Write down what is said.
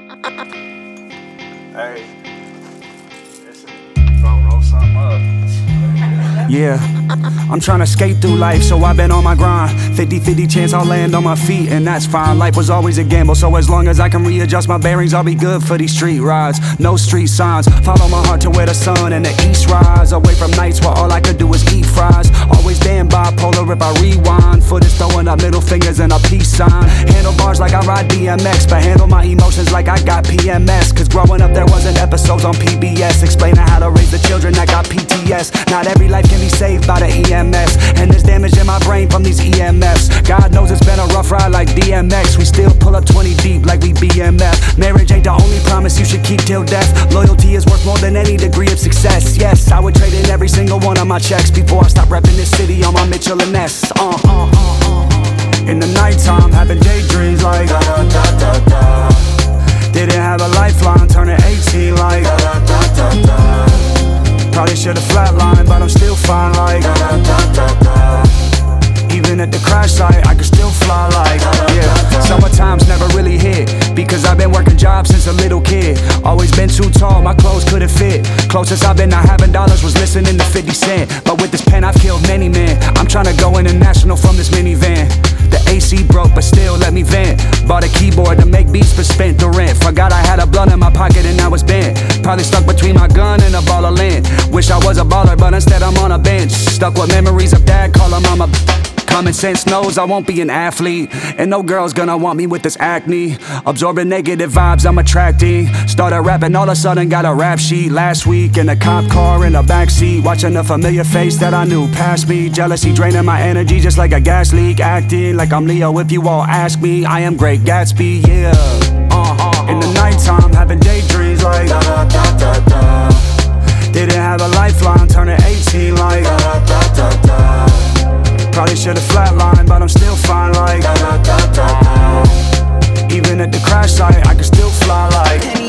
Hey, gonna roll something up. Yeah, I'm tryna skate through life, so I've been on my grind. 50-50 chance I'll land on my feet, and that's fine. Life was always a gamble, so as long as I can readjust my bearings, I'll be good for these street rides. No street signs, follow my heart to where the sun and the east rise. Away from nights where all I could do is eat fries. Always damn bipolar if I rewind. Foot is throwing up middle fingers and a peace sign. Handlebars like I ride BMX, but handle my emotions like I got PMS. Cause growing up there wasn't episodes on PBS explaining how to raise the children that got PTS. Not every life can be saved by the EMS, and there's damage in my brain from these EMFs. God knows it's been a rough ride like DMX. We still pull up 20 deep like we BMF. Marriage ain't the only promise you should keep till death. Loyalty is worth more than any degree of success. Yes, I would trade in every single one of my checks before I stop repping this city on my Mitchell and Ness. In the nighttime, having daydreams like da da da da da. Didn't have a lifeline, turning 18 like da da da da da. Probably should've flatlined, but I'm still fine like da da da da da. Even at the crash site, I can still fly like yeah. Summertime's never really hit, because I've been working jobs since a little kid. Always been too tall, my clothes couldn't fit. Closest I've been to having dollars was listening to 50 Cent. But with this pen I've killed many men. I'm tryna go international from this minivan. The AC broke, but still let me vent. Bought a keyboard to make beats, but spent the rent. Forgot I had a blunt in my pocket and I was bent. Probably stuck between my gun and a ball of lint. Wish I was a baller, but instead I'm on a bench. Stuck with memories of dad, call her mama. Common sense knows I won't be an athlete, and no girl's gonna want me with this acne. Absorbing negative vibes I'm attracting. Started rapping, all of a sudden got a rap sheet. Last week in a cop car in the backseat, watching a familiar face that I knew past me. Jealousy draining my energy just like a gas leak. Acting like I'm Leo if you all ask me. I am Great Gatsby, yeah. In the nighttime, having daydreams like da da da da da. Didn't have a lifeline, turning 18 like da da da da da. Probably should've flatlined, but I'm still fine like da da da da da. Even at the crash site, I can still fly like